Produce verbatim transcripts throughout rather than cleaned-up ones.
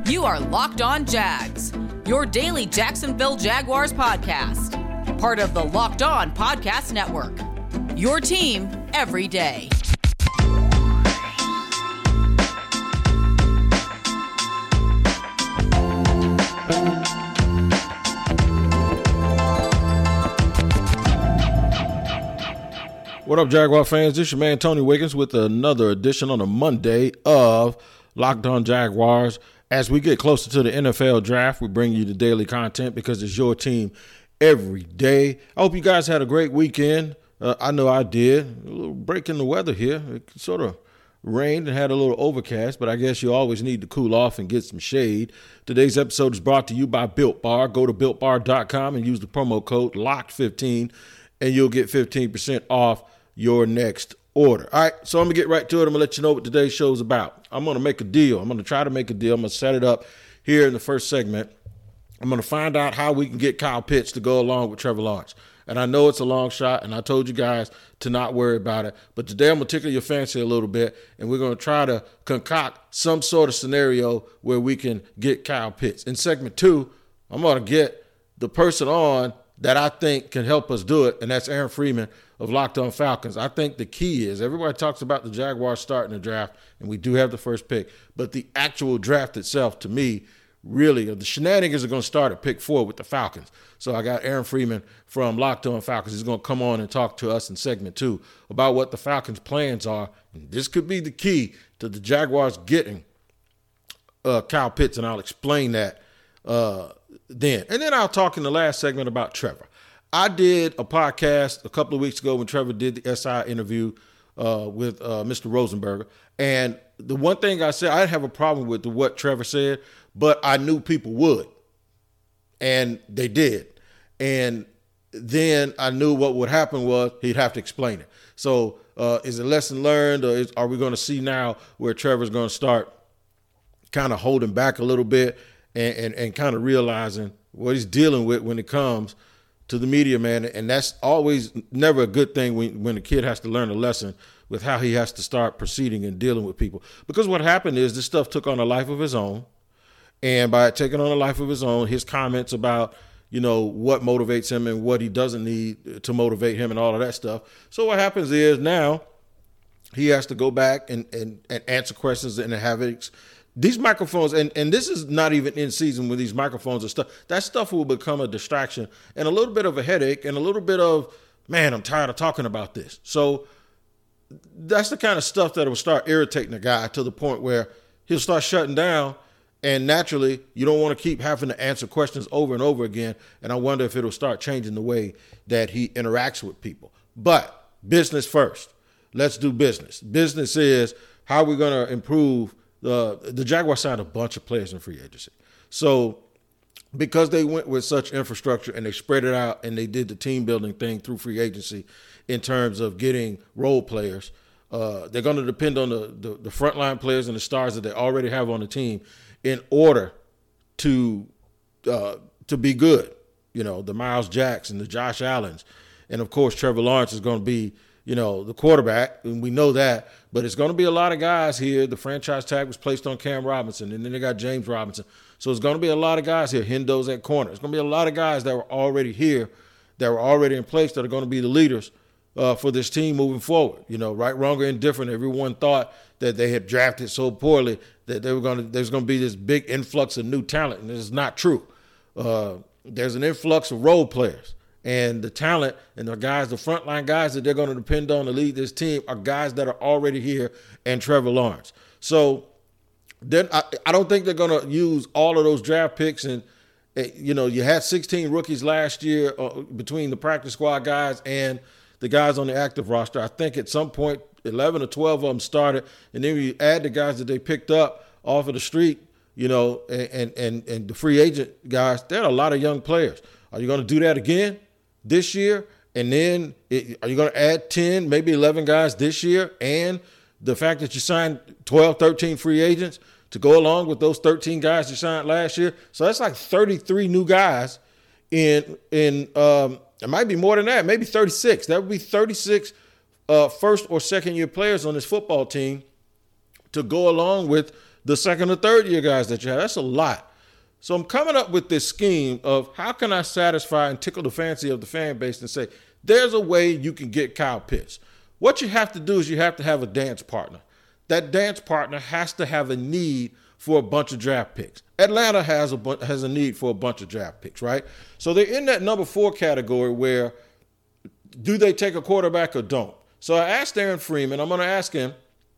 You are Locked On Jags, your daily Jacksonville Jaguars podcast. Part of the Locked On Podcast Network, your team every day. What up, Jaguar fans? This is your man, Tony Wiggins, with another edition on a Monday of Locked On Jaguars. As we get closer to the N F L draft, we bring you the daily content because it's your team every day. I hope you guys had a great weekend. Uh, I know I did. A little break in the weather here. It sort of rained and had a little overcast, but I guess you always need to cool off and get some shade. Today's episode is brought to you by Built Bar. Go to built bar dot com and use the promo code locked fifteen, and you'll get fifteen percent off your next order. All right, so I'm going to get right to it. I'm going to let you know what today's show is about. I'm going to make a deal. I'm going to try to make a deal. I'm going to set it up here in the first segment. I'm going to find out how we can get Kyle Pitts to go along with Trevor Lawrence. And I know it's a long shot, and I told you guys to not worry about it. But today I'm going to tickle your fancy a little bit, and we're going to try to concoct some sort of scenario where we can get Kyle Pitts. In segment two, I'm going to get the person on that I think can help us do it, and that's Aaron Freeman of Locked On Falcons. I think the key is everybody talks about the Jaguars starting the draft, and we do have the first pick, but the actual draft itself, to me, really, the shenanigans are going to start at pick four with the Falcons. So I got Aaron Freeman from Locked On Falcons. He's going to come on and talk to us in segment two about what the Falcons' plans are. And this could be the key to the Jaguars getting uh, Kyle Pitts, and I'll explain that uh, then. And then I'll talk in the last segment about Trevor. I did a podcast a couple of weeks ago when Trevor did the S I interview uh, with uh, Mister Rosenberger. And the one thing I said, I didn't have a problem with what Trevor said, but I knew people would. And they did. And then I knew what would happen was he'd have to explain it. So uh, is it lesson learned, or is, are we going to see now where Trevor's going to start kind of holding back a little bit and, and, and kind of realizing what he's dealing with when it comes to the media, man? And that's always never a good thing when, when a kid has to learn a lesson with how he has to start proceeding and dealing with people. Because what happened is this stuff took on a life of its own. And by taking on a life of his own, his comments about, you know, what motivates him and what he doesn't need to motivate him and all of that stuff. So what happens is now he has to go back and, and, and answer questions and have it. These microphones, and, and this is not even in season with these microphones and stuff, that stuff will become a distraction and a little bit of a headache and a little bit of, man, I'm tired of talking about this. So that's the kind of stuff that will start irritating the guy to the point where he'll start shutting down, and naturally you don't want to keep having to answer questions over and over again. And I wonder if it'll start changing the way that he interacts with people. But business first. Let's do business. Business is how we're going to improve. Uh, the Jaguars signed a bunch of players in free agency. So because they went with such infrastructure and they spread it out and they did the team building thing through free agency in terms of getting role players, uh, they're going to depend on the, the, the frontline players and the stars that they already have on the team in order to uh, to be good. You know, the Miles Jacks and the Josh Allens. And, of course, Trevor Lawrence is going to be, you know, the quarterback, and we know that. But it's going to be a lot of guys here. The franchise tag was placed on Cam Robinson, and then they got James Robinson. So it's going to be a lot of guys here. Hendo's at corner. It's going to be a lot of guys that were already here, that were already in place, that are going to be the leaders uh, for this team moving forward. You know, right, wrong, or indifferent, everyone thought that they had drafted so poorly that they were going to, there's going to be this big influx of new talent, and this is not true. Uh, there's an influx of role players. And the talent and the guys, the frontline guys that they're going to depend on to lead this team are guys that are already here, and Trevor Lawrence. So then I, I don't think they're going to use all of those draft picks. And, you know, you had sixteen rookies last year uh, between the practice squad guys and the guys on the active roster. I think at some point eleven or twelve of them started. And then you add the guys that they picked up off of the street, you know, and, and, and the free agent guys. There are a lot of young players. Are you going to do that again this year? And then it, are you going to add ten, maybe eleven guys this year? And the fact that you signed twelve, thirteen free agents to go along with those thirteen guys you signed last year. So that's like thirty-three new guys in, in um, it might be more than that, maybe thirty-six. That would be thirty-six uh, first or second year players on this football team to go along with the second or third year guys that you have. That's a lot. So I'm coming up with this scheme of how can I satisfy and tickle the fancy of the fan base and say, there's a way you can get Kyle Pitts. What you have to do is you have to have a dance partner. That dance partner has to have a need for a bunch of draft picks. Atlanta has a bu- has a need for a bunch of draft picks, right? So they're in that number four category where do they take a quarterback or don't? So I asked Aaron Freeman, I'm going to ask him,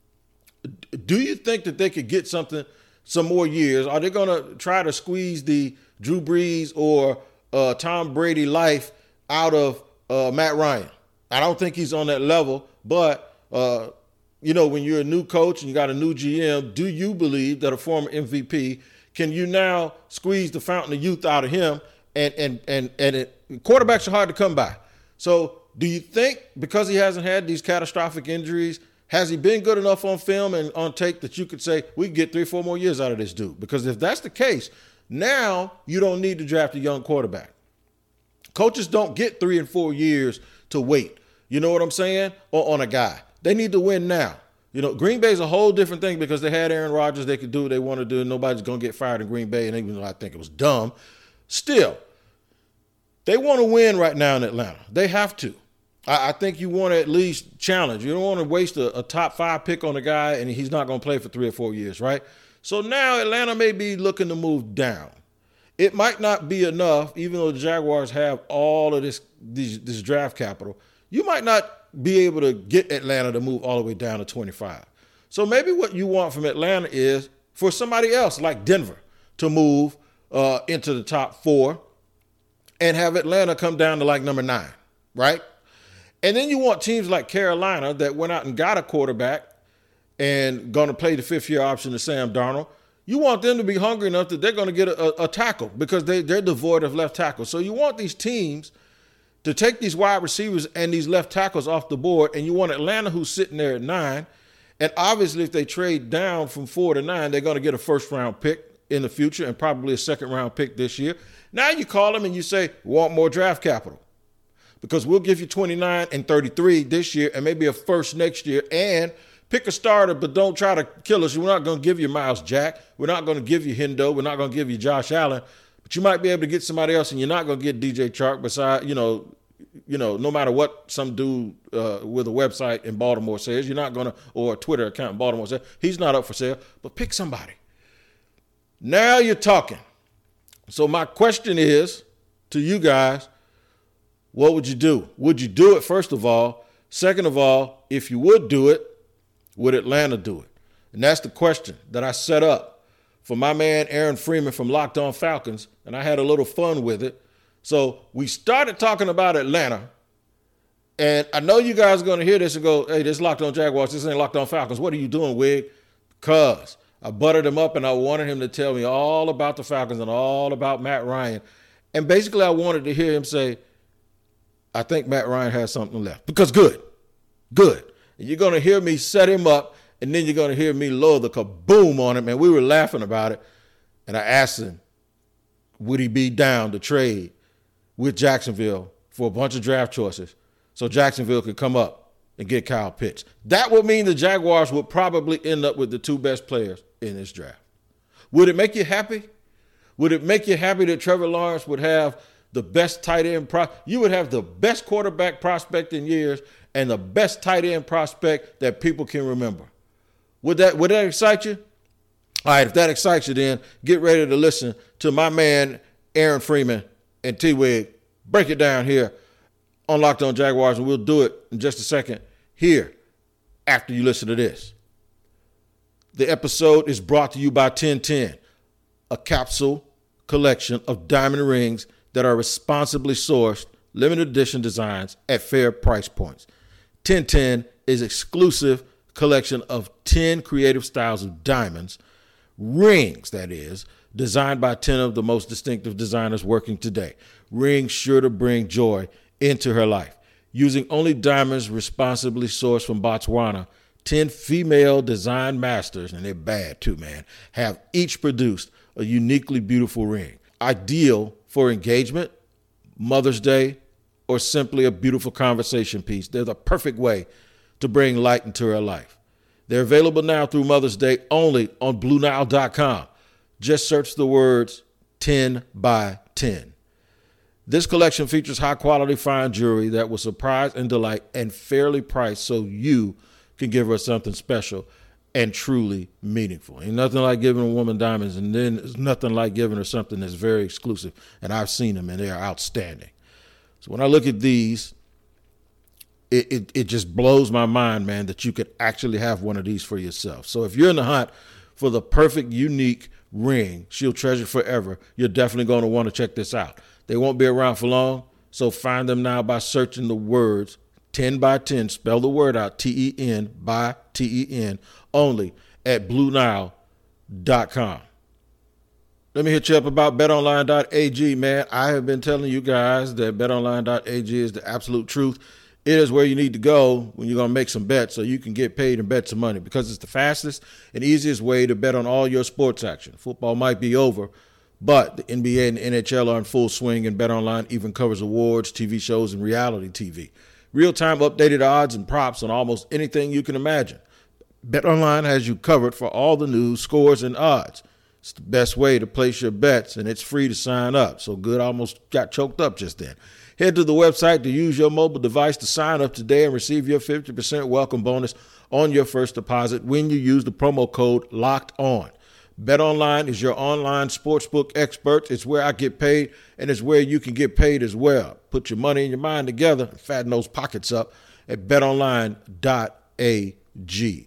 do you think that they could get something, some more years? Are they going to try to squeeze the Drew Brees or uh, Tom Brady life out of uh, Matt Ryan? I don't think he's on that level, but uh, you know, when you're a new coach and you got a new G M, do you believe that a former M V P, can you now squeeze the fountain of youth out of him? And and and and it, quarterbacks are hard to come by. So do you think because he hasn't had these catastrophic injuries, has he been good enough on film and on tape that you could say we can get three, four more years out of this dude? Because if that's the case, now you don't need to draft a young quarterback. Coaches don't get three and four years to wait. You know what I'm saying? Or on a guy. They need to win now. You know, Green Bay's a whole different thing because they had Aaron Rodgers. They could do what they want to do, and nobody's going to get fired in Green Bay. And even though I think it was dumb, still, they want to win right now in Atlanta. They have to. I, I think you want to at least challenge. You don't want to waste a, a top five pick on a guy, and he's not going to play for three or four years, right? So now Atlanta may be looking to move down. It might not be enough, even though the Jaguars have all of this, these, this draft capital. You might not be able to get Atlanta to move all the way down to twenty-five. So maybe what you want from Atlanta is for somebody else like Denver to move uh, into the top four and have Atlanta come down to like number nine, right? And then you want teams like Carolina that went out and got a quarterback and going to play the fifth-year option to Sam Darnold. You want them to be hungry enough that they're going to get a, a, a tackle because they, they're devoid of left tackle. So you want these teams to take these wide receivers and these left tackles off the board, and you want Atlanta, who's sitting there at nine, and obviously if they trade down from four to nine, they're going to get a first-round pick in the future and probably a second-round pick this year. Now you call them and you say, want more draft capital because we'll give you twenty-nine and thirty-three this year and maybe a first next year, and pick a starter, but don't try to kill us. We're not going to give you Miles Jack. We're not going to give you Hendo. We're not going to give you Josh Allen. But you might be able to get somebody else, and you're not going to get D J Chark. Beside, you know, you know, no matter what some dude uh, with a website in Baltimore says, you're not going to, or a Twitter account in Baltimore says, he's not up for sale. But pick somebody. Now you're talking. So my question is to you guys, what would you do? Would you do it, first of all? Second of all, if you would do it, would Atlanta do it? And that's the question that I set up for my man Aaron Freeman from Locked On Falcons, and I had a little fun with it. So we started talking about Atlanta, and I know you guys are going to hear this and go, hey, this is Locked On Jaguars, this ain't Locked On Falcons. What are you doing, Wig? Because I buttered him up, and I wanted him to tell me all about the Falcons and all about Matt Ryan. And basically I wanted to hear him say, I think Matt Ryan has something left. Because good, good. And you're going to hear me set him up, and then you're going to hear me lower the kaboom on him. And we were laughing about it. And I asked him, would he be down to trade with Jacksonville for a bunch of draft choices so Jacksonville could come up and get Kyle Pitts? That would mean the Jaguars would probably end up with the two best players in this draft. Would it make you happy? Would it make you happy that Trevor Lawrence would have the best tight end pro? You would have the best quarterback prospect in years and the best tight end prospect that people can remember. Would that would that excite you? All right, if that excites you, then get ready to listen to my man Aaron Freeman and T-Wig break it down here on Locked On Jaguars, and we'll do it in just a second here after you listen to this. The episode is brought to you by ten ten, a capsule collection of diamond rings that are responsibly sourced, limited edition designs at fair price points. ten ten is exclusive collection of ten creative styles of diamonds, rings that is, designed by ten of the most distinctive designers working today. Rings sure to bring joy into her life. Using only diamonds responsibly sourced from Botswana, ten female design masters, and they're bad too, man, have each produced a uniquely beautiful ring. Ideal for engagement, Mother's Day, or simply a beautiful conversation piece. They're the perfect way to bring light into her life. They're available now through Mother's Day only on Blue Nile dot com. Just search the words ten by ten. This collection features high-quality fine jewelry that will surprise and delight and fairly priced so you can give her something special and truly meaningful. Ain't nothing like giving a woman diamonds, and then there's nothing like giving her something that's very exclusive. And I've seen them, and they are outstanding. So when I look at these, it, it, it just blows my mind, man, that you could actually have one of these for yourself. So if you're in the hunt for the perfect, unique ring she'll treasure forever, you're definitely going to want to check this out. They won't be around for long, so find them now by searching the words ten by ten, spell the word out, T E N by T E N, only at Blue Nile dot com. Let me hit you up about bet online dot a g, man. I have been telling you guys that bet online dot a g is the absolute truth. It is where you need to go when you're going to make some bets so you can get paid and bet some money, because it's the fastest and easiest way to bet on all your sports action. Football might be over, but the N B A and N H L are in full swing, and BetOnline even covers awards, T V shows, and reality T V. Real-time updated odds and props on almost anything you can imagine. BetOnline has you covered for all the news, scores, and odds. It's the best way to place your bets, and it's free to sign up. So good, almost got choked up just then. Head to the website to use your mobile device to sign up today and receive your fifty percent welcome bonus on your first deposit when you use the promo code LOCKEDON. BetOnline is your online sportsbook expert. It's where I get paid, and it's where you can get paid as well. Put your money and your mind together and fatten those pockets up at bet online dot a g.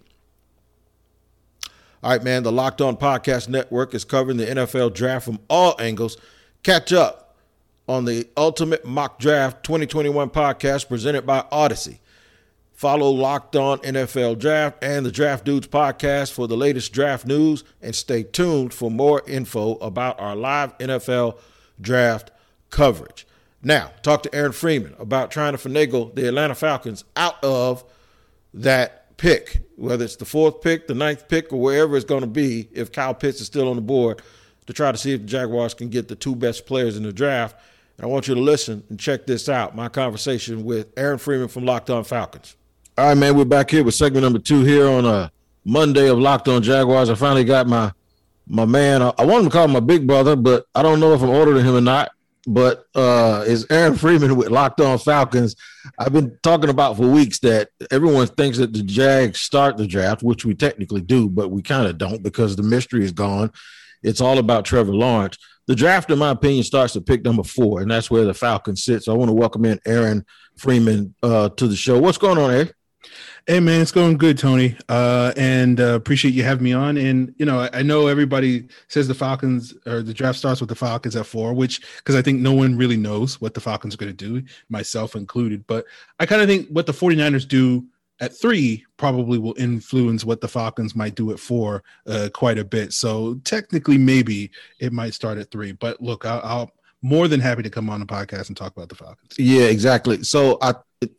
All right, man, the Locked On Podcast Network is covering the N F L Draft from all angles. Catch up on the Ultimate Mock Draft twenty twenty-one podcast presented by Odyssey. Follow Locked On N F L Draft and the Draft Dudes podcast for the latest draft news, and stay tuned for more info about our live N F L Draft coverage. Now, talk to Aaron Freeman about trying to finagle the Atlanta Falcons out of that pick, whether it's the fourth pick, the ninth pick, or wherever it's going to be if Kyle Pitts is still on the board, to try to see if the Jaguars can get the two best players in the draft. And I want you to listen and check this out, my conversation with Aaron Freeman from Locked On Falcons. All right, man, we're back here with segment number two here on a Monday of Locked On Jaguars. I finally got my my man. I, I wanted to call him my big brother, but I don't know if I'm older than him or not. But uh, it's Aaron Freeman with Locked On Falcons. I've been talking about for weeks that everyone thinks that the Jags start the draft, which we technically do, but we kind of don't because the mystery is gone. It's all about Trevor Lawrence. The draft, in my opinion, starts at pick number four, and that's where the Falcons sit. So I want to welcome in Aaron Freeman uh, to the show. What's going on, Aaron? Hey, man, it's going good, Tony, uh, and uh, appreciate you having me on. And, you know, I, I know everybody says the Falcons or the draft starts with the Falcons at four, which because I think no one really knows what the Falcons are going to do, myself included. But I kind of think what the 49ers do at three probably will influence what the Falcons might do at four uh, quite a bit. So technically, maybe it might start at three. But look, I'll, I'll more than happy to come on the podcast and talk about the Falcons. Yeah, exactly. So I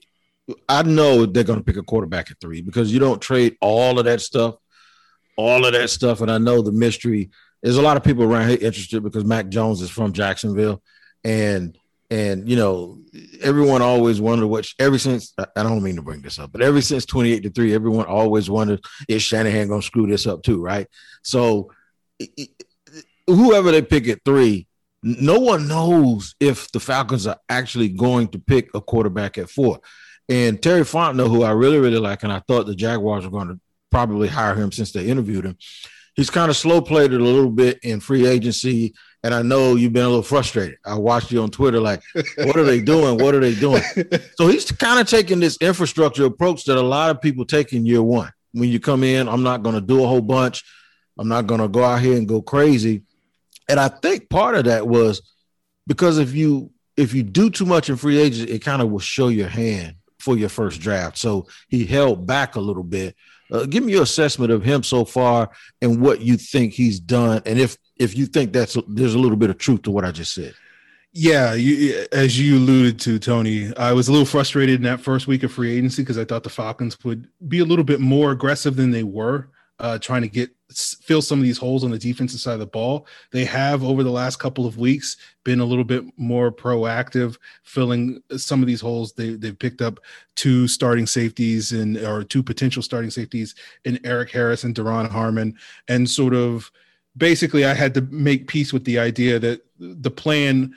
I know they're going to pick a quarterback at three because you don't trade all of that stuff, all of that stuff. And I know the mystery. There's a lot of people around here interested because Mac Jones is from Jacksonville, and and you know everyone always wondered what. Ever since I don't mean to bring this up, but ever since twenty-eight to three, everyone always wondered, is Shanahan going to screw this up too, right? So it, whoever they pick at three, no one knows if the Falcons are actually going to pick a quarterback at four. And Terry Fontenot, who I really, really like, and I thought the Jaguars were going to probably hire him since they interviewed him, he's kind of slow played it a little bit in free agency. And I know you've been a little frustrated. I watched you on Twitter like, what are they doing? What are they doing? So he's kind of taking this infrastructure approach that a lot of people take in year one. When you come in, I'm not going to do a whole bunch. I'm not going to go out here and go crazy. And I think part of that was because if you if you do too much in free agency, it kind of will show your hand for your first draft. So he held back a little bit. Uh, give me your assessment of him so far and what you think he's done. And if, if you think that's, there's a little bit of truth to what I just said. Yeah. You, as you alluded to, Tony, I was a little frustrated in that first week of free agency because I thought the Falcons would be a little bit more aggressive than they were. uh, trying to get fill some of these holes on the defensive side of the ball. They have over the last couple of weeks been a little bit more proactive, filling some of these holes. They, they've picked up two starting safeties and or two potential starting safeties in Eric Harris and Daron Harmon, and sort of basically I had to make peace with the idea that the plan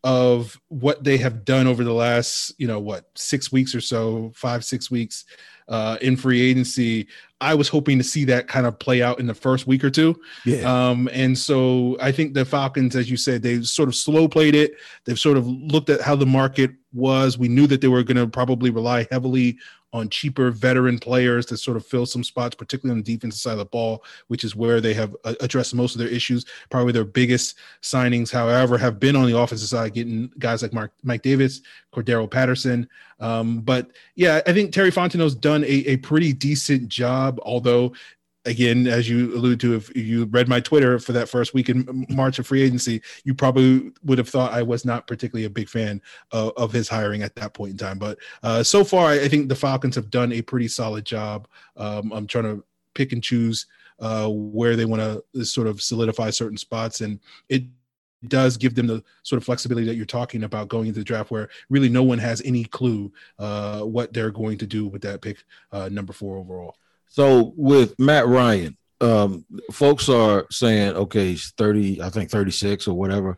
of what they have done over the last, you know, what, six weeks or so, five, six weeks uh, in free agency, I was hoping to see that kind of play out in the first week or two. Yeah. Um, and so I think the Falcons, as you said, they sort of slow played it. They've sort of looked at how the market was. We knew that they were going to probably rely heavily on cheaper veteran players to sort of fill some spots, particularly on the defensive side of the ball, which is where they have uh, addressed most of their issues. Probably their biggest signings, however, have been on the offensive side, getting guys like Mark, Mike Davis, Cordero Patterson. Um, but yeah, I think Terry Fontenot's done a, a pretty decent job, although again, as you alluded to, if you read my Twitter for that first week in March of free agency, you probably would have thought I was not particularly a big fan of, of his hiring at that point in time. But uh, so far, I think the Falcons have done a pretty solid job. Um, I'm trying to pick and choose uh, where they want to sort of solidify certain spots. And it does give them the sort of flexibility that you're talking about going into the draft, where really no one has any clue uh, what they're going to do with that pick, uh, number four overall. So with Matt Ryan, um, folks are saying, okay, he's thirty, I think thirty-six or whatever.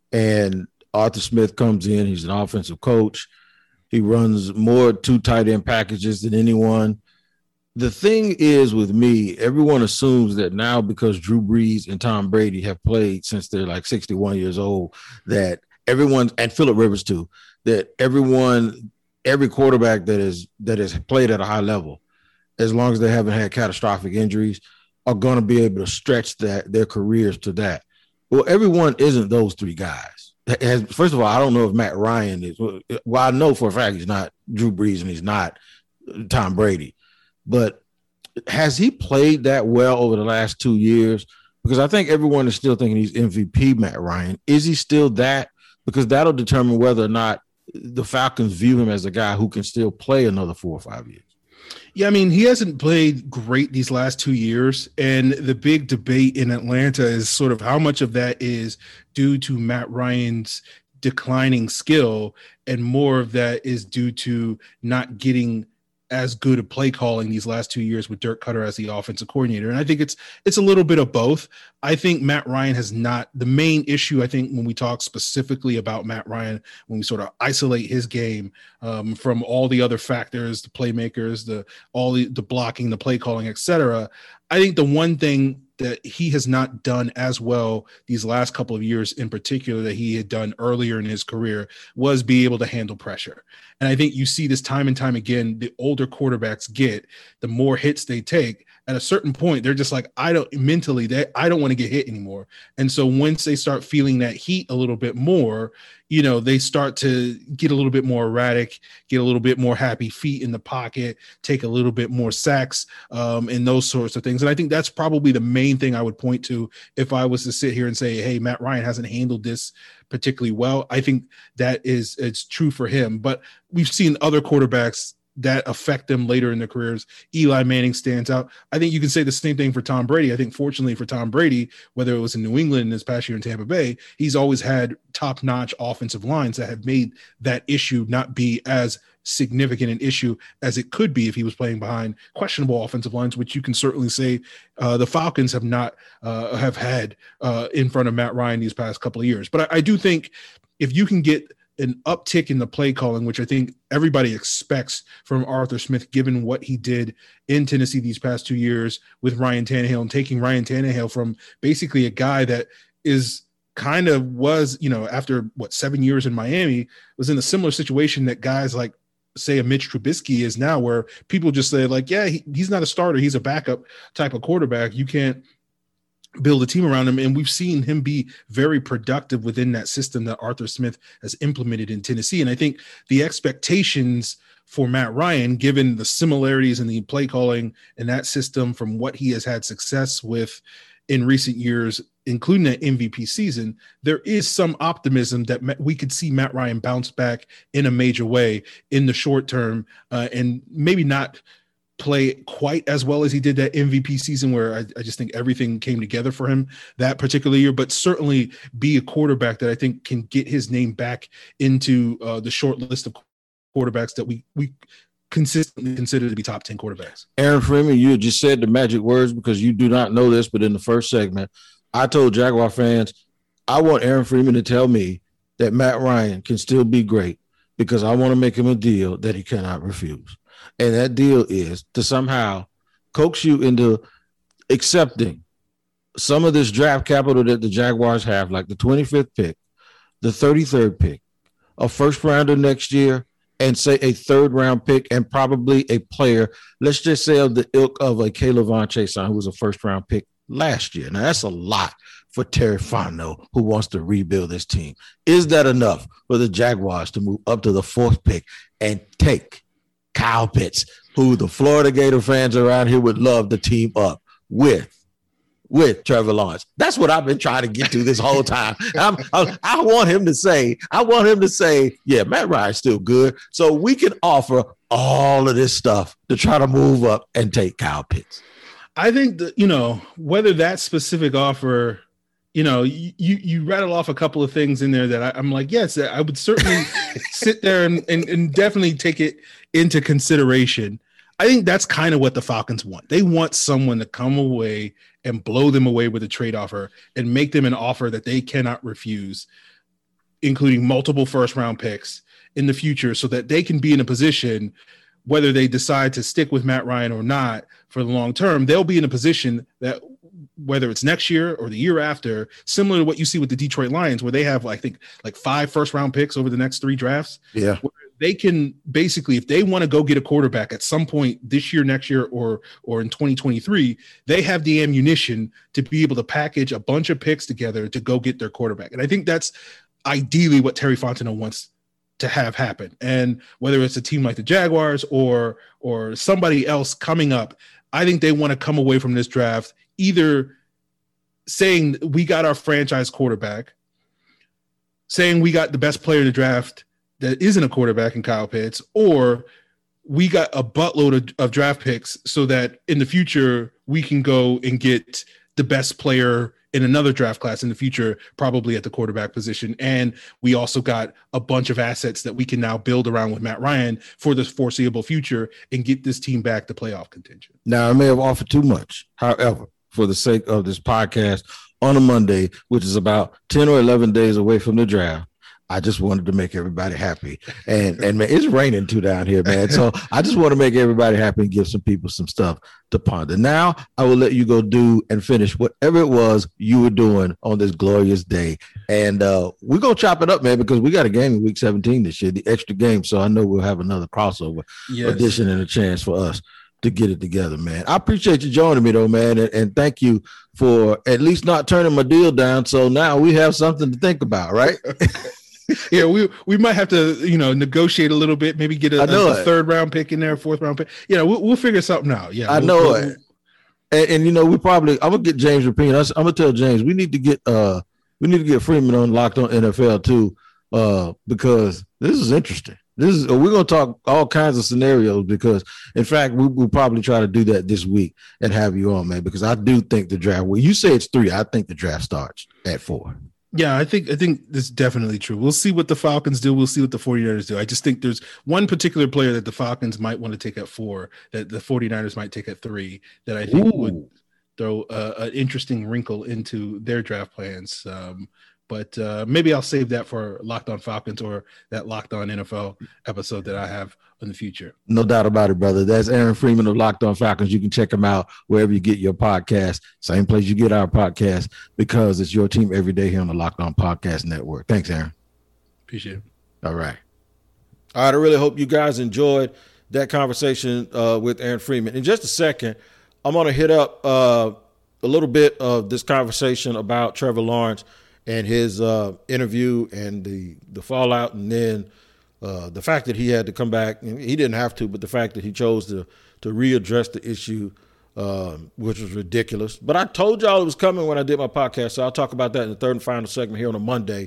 And Arthur Smith comes in. He's an offensive coach. He runs more two tight end packages than anyone. The thing is with me, everyone assumes that now because Drew Brees and Tom Brady have played since they're like sixty-one years old, that everyone, and Phillip Rivers too, that everyone, every quarterback that is that has played at a high level, as long as they haven't had catastrophic injuries, are going to be able to stretch that their careers to that. Well, everyone isn't those three guys. Has, first of all, I don't know if Matt Ryan is. Well, I know for a fact he's not Drew Brees and he's not Tom Brady. But has he played that well over the last two years? Because I think everyone is still thinking he's M V P Matt Ryan. Is he still that? Because that'll determine whether or not the Falcons view him as a guy who can still play another four or five years. Yeah, I mean, he hasn't played great these last two years. And the big debate in Atlanta is sort of how much of that is due to Matt Ryan's declining skill, and more of that is due to not getting as good at play calling these last two years with Dirk Cutter as the offensive coordinator. And I think it's it's a little bit of both. I think Matt Ryan has not – the main issue, I think, when we talk specifically about Matt Ryan, when we sort of isolate his game um, from all the other factors, the playmakers, the all the, the blocking, the play calling, et cetera, I think the one thing that he has not done as well these last couple of years in particular that he had done earlier in his career was be able to handle pressure. And I think you see this time and time again, the older quarterbacks get, the more hits they take. At a certain point, they're just like, I don't mentally, they, I don't want to get hit anymore. And so once they start feeling that heat a little bit more, you know, they start to get a little bit more erratic, get a little bit more happy feet in the pocket, take a little bit more sacks um, and those sorts of things. And I think that's probably the main thing I would point to if I was to sit here and say, hey, Matt Ryan hasn't handled this particularly well. I think that is, it's true for him, but we've seen other quarterbacks that affect them later in their careers. Eli Manning stands out. I think you can say the same thing for Tom Brady. I think fortunately for Tom Brady, whether it was in New England this past year in Tampa Bay, he's always had top-notch offensive lines that have made that issue not be as significant an issue as it could be if he was playing behind questionable offensive lines, which you can certainly say uh, the Falcons have not uh, have had uh, in front of Matt Ryan these past couple of years. But I, I do think if you can get an uptick in the play calling, which I think everybody expects from Arthur Smith, given what he did in Tennessee these past two years with Ryan Tannehill, and taking Ryan Tannehill from basically a guy that is kind of was, you know, after what, seven years in Miami, was in a similar situation that guys like, say, a Mitch Trubisky is now, where people just say like, yeah, he, he's not a starter, he's a backup type of quarterback. You can't build a team around him. And we've seen him be very productive within that system that Arthur Smith has implemented in Tennessee. And I think the expectations for Matt Ryan, given the similarities in the play calling and that system from what he has had success with in recent years, including that M V P season, there is some optimism that we could see Matt Ryan bounce back in a major way in the short term, uh, and maybe not play quite as well as he did that M V P season, where I, I just think everything came together for him that particular year, but certainly be a quarterback that I think can get his name back into uh, the short list of quarterbacks that we we consistently consider to be top ten quarterbacks. Aaron Freeman, you just said the magic words because you do not know this, but in the first segment, I told Jaguar fans, I want Aaron Freeman to tell me that Matt Ryan can still be great because I want to make him a deal that he cannot refuse. And that deal is to somehow coax you into accepting some of this draft capital that the Jaguars have, like the twenty-fifth pick, the thirty-third pick, a first rounder next year, and say a third round pick and probably a player, let's just say of the ilk of a K'Lavon Chaisson, who was a first round pick last year. Now, that's a lot for Terry Fontenot, who wants to rebuild this team. Is that enough for the Jaguars to move up to the fourth pick and take Kyle Pitts, who the Florida Gator fans around here would love to team up with, with Trevor Lawrence? That's what I've been trying to get to this whole time. I'm, I, I want him to say, I want him to say, yeah, Matt Ryan's still good. So we can offer all of this stuff to try to move up and take Kyle Pitts. I think that, you know, whether that specific offer, you know, you, you rattle off a couple of things in there that I, I'm like, yes, I would certainly sit there and, and, and definitely take it into consideration. I think that's kind of what the Falcons want. They want someone to come away and blow them away with a trade offer and make them an offer that they cannot refuse, including multiple first round picks in the future, so that they can be in a position, whether they decide to stick with Matt Ryan or not for the long term, they'll be in a position that, whether it's next year or the year after, similar to what you see with the Detroit Lions, where they have, I think, like five first round picks over the next three drafts. Yeah. They can basically, if they want to go get a quarterback at some point this year, next year, or or in twenty twenty-three, they have the ammunition to be able to package a bunch of picks together to go get their quarterback. And I think that's ideally what Terry Fontenot wants to have happen. And whether it's a team like the Jaguars or or somebody else coming up, I think they want to come away from this draft either saying we got our franchise quarterback, saying we got the best player in the draft that isn't a quarterback in Kyle Pitts, or we got a buttload of, of draft picks so that in the future we can go and get the best player in another draft class in the future, probably at the quarterback position. And we also got a bunch of assets that we can now build around with Matt Ryan for the foreseeable future and get this team back to playoff contention. Now, I may have offered too much. However, for the sake of this podcast on a Monday, which is about ten or eleven days away from the draft, I just wanted to make everybody happy. And, and man, it's raining too down here, man. So I just want to make everybody happy and give some people some stuff to ponder. Now I will let you go do and finish whatever it was you were doing on this glorious day. And uh, we're going to chop it up, man, because we got a game in week seventeen this year, the extra game. So I know we'll have another crossover yes. edition and a chance for us to get it together, man. I appreciate you joining me, though, man. And, and thank you for at least not turning my deal down. So now we have something to think about, right? Yeah, we we might have to, you know, negotiate a little bit, maybe get a, a, a third round pick in there, fourth round pick. You know, we'll, we'll figure something out. Yeah, I we'll, know we'll, it. And, and, you know, we probably, I'm going to get James Rapine. I'm going to tell James, we need to get, uh, we need to get Freeman on Locked On N F L too, uh, because this is interesting. This is, we're going to talk all kinds of scenarios because, in fact, we, we'll probably try to do that this week and have you on, man, because I do think the draft, well, you say it's three. I think the draft starts at four. Yeah, I think I think this is definitely true. We'll see what the Falcons do. We'll see what the 49ers do. I just think there's one particular player that the Falcons might want to take at four, that the 49ers might take at three, that I think Ooh. would throw uh, an interesting wrinkle into their draft plans. Um, but uh, maybe I'll save that for Locked On Falcons or that Locked On N F L episode that I have in the future. No doubt about it, brother. That's Aaron Freeman of Locked On Falcons. You can check him out wherever you get your podcast. Same place you get our podcast, because it's your team every day here on the Locked On Podcast Network. Thanks, Aaron. Appreciate it. All right. All right. I really hope you guys enjoyed that conversation uh, with Aaron Freeman. In just a second, I'm going to hit up uh, a little bit of this conversation about Trevor Lawrence and his uh, interview and the, the fallout, and then uh, the fact that he had to come back. And he didn't have to, but the fact that he chose to to readdress the issue, uh, which was ridiculous. But I told y'all it was coming when I did my podcast, so I'll talk about that in the third and final segment here on a Monday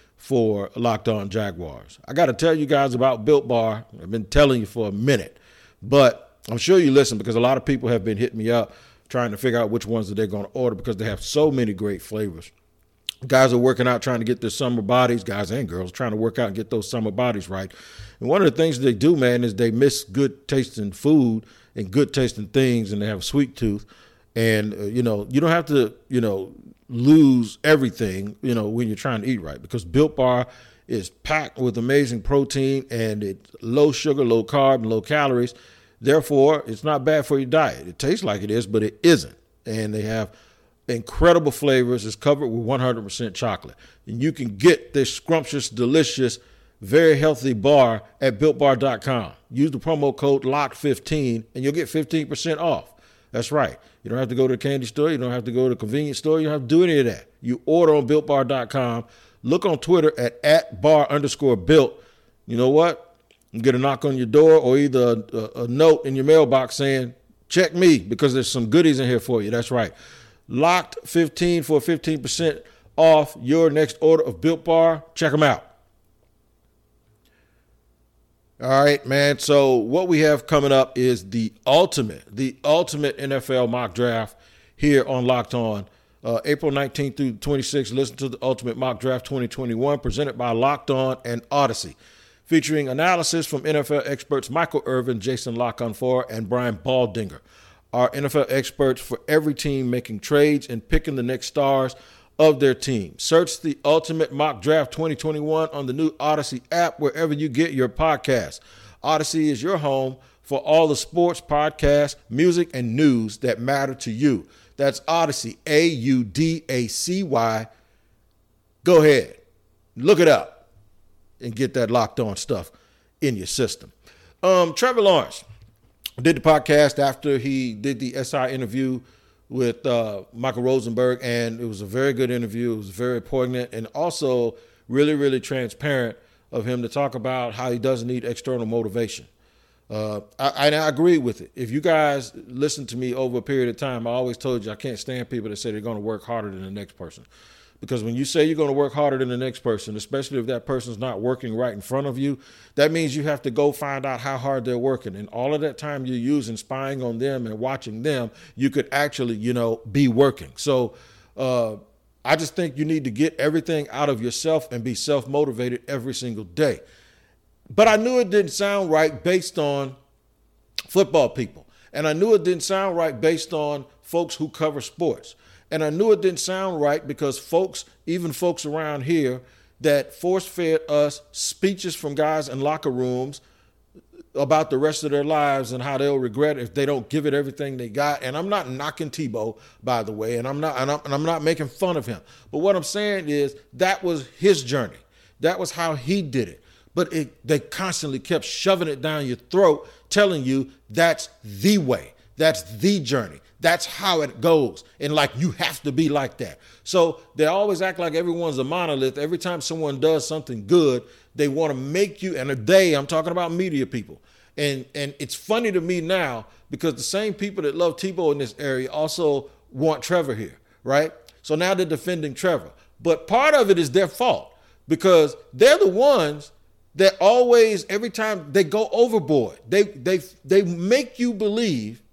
for Locked On Jaguars. I got to tell you guys about Built Bar. I've been telling you for a minute, but I'm sure you listen because a lot of people have been hitting me up trying to figure out which ones that they're going to order because they have so many great flavors. Guys are working out trying to get their summer bodies, guys and girls trying to work out and get those summer bodies right. And one of the things they do, man, is they miss good tasting food and good tasting things, and they have a sweet tooth. And, uh, you know, you don't have to, you know, lose everything, you know, when you're trying to eat right, because Built Bar is packed with amazing protein and it's low sugar, low carb, and low calories. Therefore, it's not bad for your diet. It tastes like it is, but it isn't. And they have incredible flavors. It's covered with one hundred percent chocolate. And you can get this scrumptious, delicious, very healthy bar at built bar dot com. Use the promo code locked fifteen and you'll get fifteen percent off. That's right. You don't have to go to the candy store. You don't have to go to the convenience store. You don't have to do any of that. You order on built bar dot com. Look on Twitter at, at bar underscore built. You know what? You get a knock on your door or either a, a note in your mailbox saying, check me, because there's some goodies in here for you. That's right. Locked fifteen for fifteen percent off your next order of Built Bar. Check them out. All right, man. So what we have coming up is the ultimate, the ultimate N F L mock draft here on Locked On. Uh, April nineteenth through twenty-sixth, listen to the Ultimate Mock Draft twenty twenty-one presented by Locked On and Odyssey, featuring analysis from N F L experts Michael Irvin, Jason LaConfort, and Brian Baldinger. Our N F L experts for every team making trades and picking the next stars of their team. Search the Ultimate Mock Draft twenty twenty-one on the new Odyssey app wherever you get your podcasts. Odyssey is your home for all the sports, podcasts, music, and news that matter to you. That's Odyssey, A U D A C Y. Go ahead, look it up, and get that Locked On stuff in your system. Um, Trevor Lawrence did the podcast after he did the S I interview with uh, Michael Rosenberg, and it was a very good interview. It was very poignant and also really, really transparent of him to talk about how he doesn't need external motivation. Uh, I, I agree with it. If you guys listen to me over a period of time, I always told you I can't stand people that say they're going to work harder than the next person. Because when you say you're going to work harder than the next person, especially if that person's not working right in front of you, that means you have to go find out how hard they're working. And all of that time you're using spying on them and watching them, you could actually, you know, be working. So uh, I just think you need to get everything out of yourself and be self-motivated every single day. But I knew it didn't sound right based on football people. And I knew it didn't sound right based on folks who cover sports. And I knew it didn't sound right because folks, even folks around here that force-fed us speeches from guys in locker rooms about the rest of their lives and how they'll regret it if they don't give it everything they got. And I'm not knocking Tebow, by the way, and I'm not and I'm, and I'm not making fun of him. But what I'm saying is that was his journey. That was how he did it. But it, they constantly kept shoving it down your throat, telling you that's the way. That's the journey. That's how it goes. And like, you have to be like that. So they always act like everyone's a monolith. Every time someone does something good, they want to make you, and they, I'm talking about media people. And, and it's funny to me now because the same people that love Tebow in this area also want Trevor here, right? So now they're defending Trevor. But part of it is their fault because they're the ones that always, every time they go overboard, they they they make you believe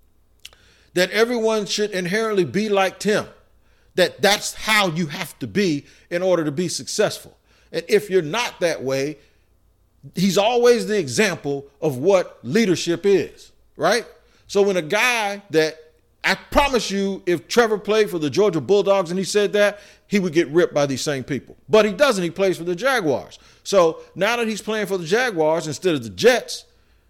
that everyone should inherently be like Tim, that that's how you have to be in order to be successful. And if you're not that way, he's always the example of what leadership is, right? So when a guy that, I promise you, if Trevor played for the Georgia Bulldogs and he said that, he would get ripped by these same people. But he doesn't. He plays for the Jaguars. So now that he's playing for the Jaguars instead of the Jets,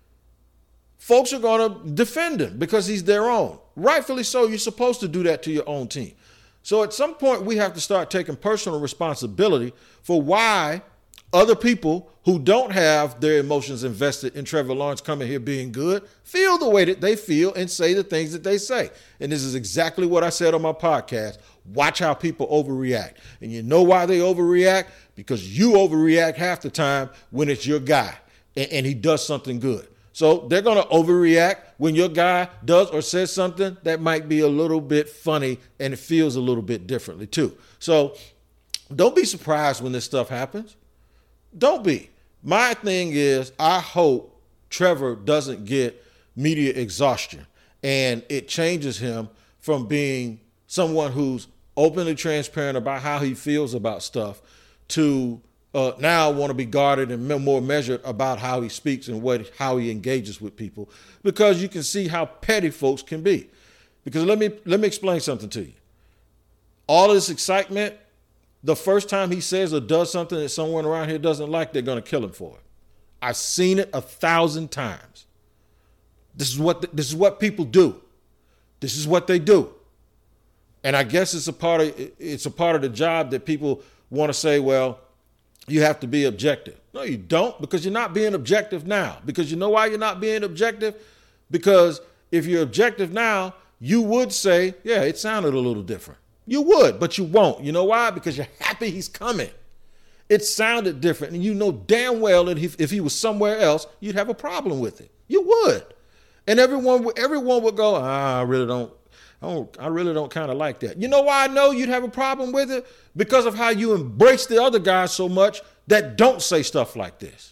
folks are going to defend him because he's their own. Rightfully so. You're supposed to do that to your own team. So at some point, we have to start taking personal responsibility for why other people who don't have their emotions invested in Trevor Lawrence coming here being good feel the way that they feel and say the things that they say. And this is exactly what I said on my podcast. Watch how people overreact. And you know why they overreact? Because you overreact half the time when it's your guy and, and he does something good. So they're going to overreact when your guy does or says something that might be a little bit funny and it feels a little bit differently too. So don't be surprised when this stuff happens. Don't be. My thing is, I hope Trevor doesn't get media exhaustion. And it changes him from being someone who's openly transparent about how he feels about stuff to uh, now want to be guarded and more measured about how he speaks and what how he engages with people, because you can see how petty folks can be. Because let me let me explain something to you. All this excitement, the first time he says or does something that someone around here doesn't like, they're going to kill him for it. I've seen it a thousand times. This is what the, this is what people do. This is what they do. And I guess it's a part of it's a part of the job that people want to say, well, you have to be objective. No, you don't, because you're not being objective now. Because you know why you're not being objective? Because if you're objective now, you would say, yeah, it sounded a little different. You would, but you won't. You know why? Because you're happy he's coming. It sounded different, and you know damn well that if, if he was somewhere else, you'd have a problem with it. You would. And everyone, everyone would go, ah, I really don't. I, don't, I really don't kind of like that. You know why I know you'd have a problem with it? Because of how you embrace the other guys so much that don't say stuff like this.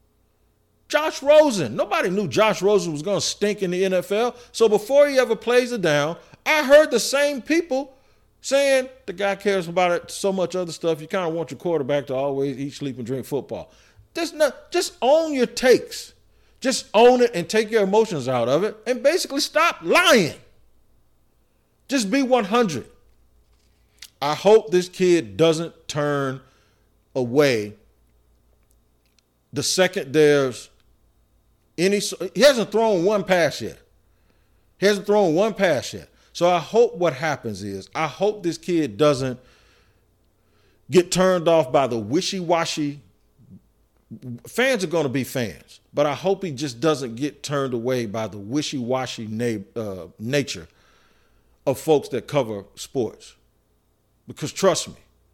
Josh Rosen. Nobody knew Josh Rosen was going to stink in the N F L. So before he ever plays it down, I heard the same people saying the guy cares about it so much other stuff. You kind of want your quarterback to always eat, sleep, and drink football. Just, not, just own your takes. Just own it and take your emotions out of it and basically stop lying. Just be one hundred. I hope this kid doesn't turn away the second there's any. He hasn't thrown one pass yet. He hasn't thrown one pass yet. So I hope what happens is, I hope this kid doesn't get turned off by the wishy-washy. Fans are going to be fans, but I hope he just doesn't get turned away by the wishy-washy na- uh, nature of folks that cover sports. Because trust me,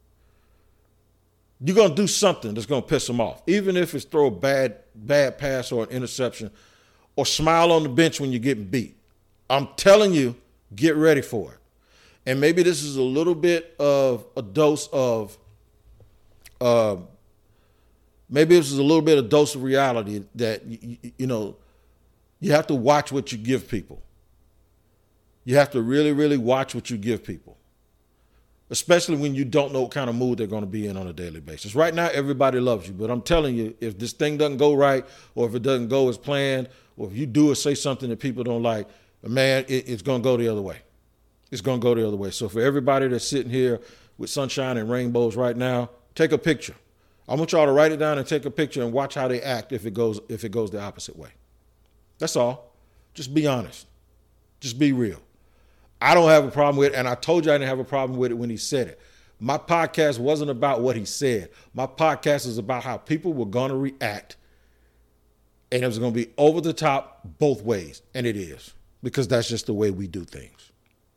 you're going to do something that's going to piss them off, even if it's throw a bad, bad pass or an interception or smile on the bench when you're getting beat. I'm telling you, get ready for it. And maybe this is a little bit of a dose of, uh, maybe this is a little bit of dose of reality that, you, you know, you have to watch what you give people. You have to really, really watch what you give people, especially when you don't know what kind of mood they're going to be in on a daily basis. Right now, everybody loves you, but I'm telling you, if this thing doesn't go right, or if it doesn't go as planned, or if you do or say something that people don't like, man, it, it's going to go the other way. It's going to go the other way. So for everybody that's sitting here with sunshine and rainbows right now, take a picture. I want y'all to write it down and take a picture and watch how they act if it goes if it goes the opposite way. That's all. Just be honest. Just be real. I don't have a problem with it, and I told you I didn't have a problem with it when he said it. My podcast wasn't about what he said. My podcast is about how people were going to react, and it was going to be over the top both ways, and it is, because that's just the way we do things.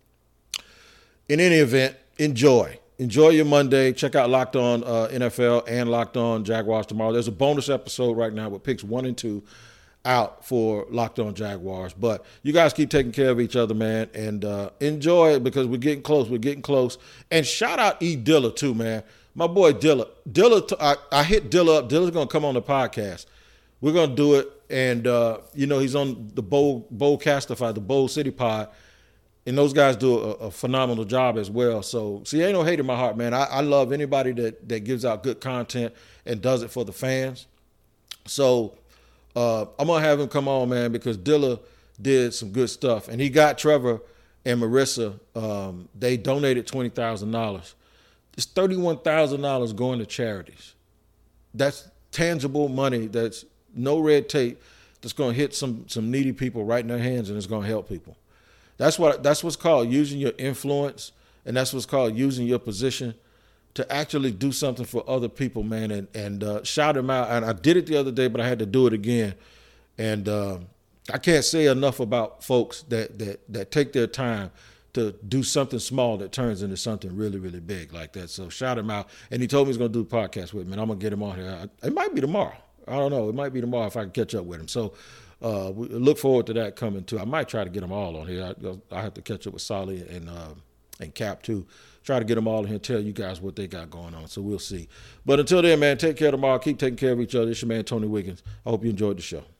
In any event, enjoy. Enjoy your Monday. Check out Locked On uh, N F L and Locked On Jaguars tomorrow. There's a bonus episode right now with picks one and two out for Locked On Jaguars. But you guys keep taking care of each other, man, and uh, enjoy it, because we're getting close. We're getting close. And shout out E. Dilla, too, man. My boy Dilla. Dilla, t- I, I hit Dilla up. Dilla's going to come on the podcast. We're going to do it. And, uh, you know, he's on the Bowl, Bowlcastify, the Bowl City Pod. And those guys do a, a phenomenal job as well. So, see, ain't no hate in my heart, man. I, I love anybody that, that gives out good content and does it for the fans. So, Uh, I'm going to have him come on, man, because Dilla did some good stuff. And he got Trevor and Marissa. Um, they donated twenty thousand dollars. It's thirty-one thousand dollars going to charities. That's tangible money. That's no red tape. That's going to hit some some needy people right in their hands, and it's going to help people. That's what that's what's called using your influence, and that's what's called using your position to actually do something for other people, man, and and uh, shout them out. And I did it the other day, but I had to do it again. And uh, I can't say enough about folks that that that take their time to do something small that turns into something really, really big like that. So shout him out. And he told me he's going to do a podcast with me, and I'm going to get him on here. It might be tomorrow. I don't know. It might be tomorrow if I can catch up with him. So uh, we look forward to that coming, too. I might try to get them all on here. I, I have to catch up with Solly and uh, and Cap, too. Try to get them all in here and tell you guys what they got going on. So we'll see. But until then, man, take care tomorrow. Keep taking care of each other. It's your man, Tony Wiggins. I hope you enjoyed the show.